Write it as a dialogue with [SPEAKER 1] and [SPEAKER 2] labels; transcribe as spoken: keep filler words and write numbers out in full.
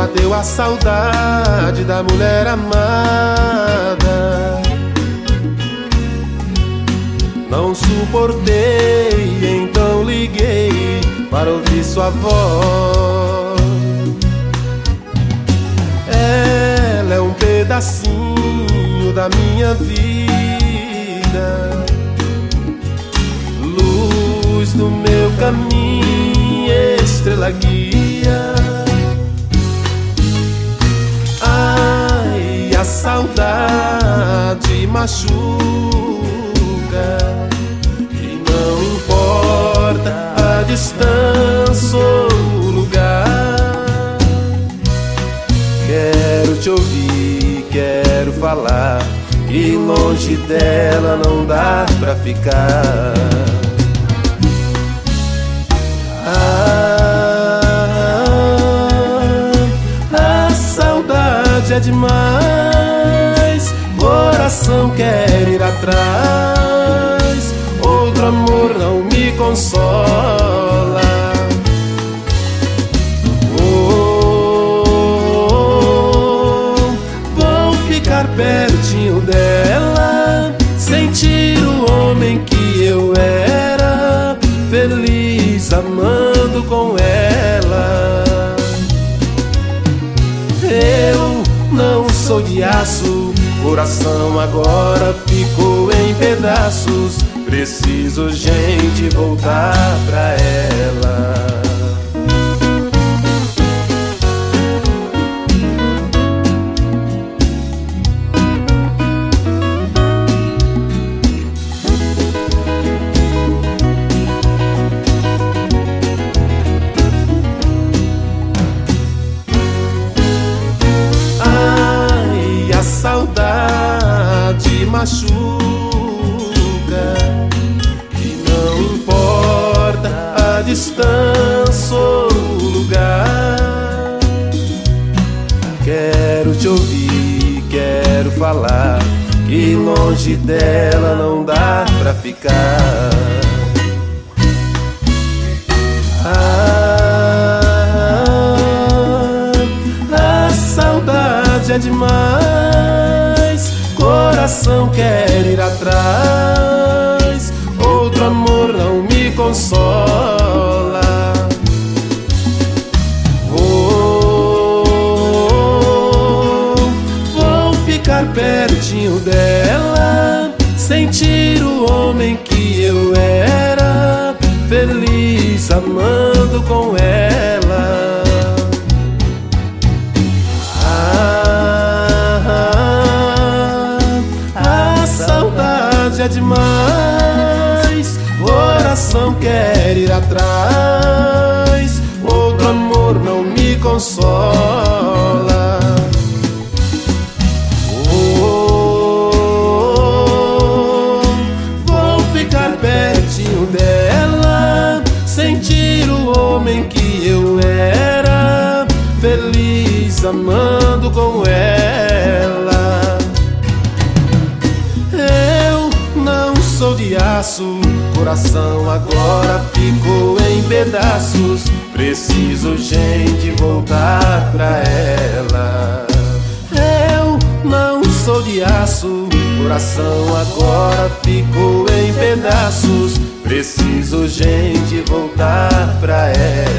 [SPEAKER 1] bateu a saudade da mulher amada. Não suportei, então liguei para ouvir sua voz. Ela é um pedacinho da minha vida, luz do meu caminho, estrela guia. Ai, a saudade machuca, e não importa a distância ou o lugar. Quero te ouvir, quero falar, que longe dela não dá pra ficar. Ah, a saudade é demais, coração quer ir atrás, outro amor não me consola. Oh, vou ficar pertinho dela, sentir o homem que eu era, feliz amando com ela. Eu não sou de aço, coração agora ficou em pedaços, preciso urgente voltar pra ela. Saudade machuca, e não importa a distância ou o lugar. Quero te ouvir, quero falar, que longe dela não dá pra ficar. Ah, a saudade é demais, coração quer ir atrás, outro amor não me consola. Vou, vou ficar pertinho dela, sentir o homem que eu era, feliz amando com ela. É demais, coração quer ir atrás, outro amor não me consola. Oh, vou ficar pertinho dela, sentir o homem que eu era, feliz amando com ela. Sou de aço, coração agora ficou em pedaços, preciso urgente voltar pra ela. Eu não sou de aço, coração agora ficou em pedaços, preciso urgente voltar pra ela.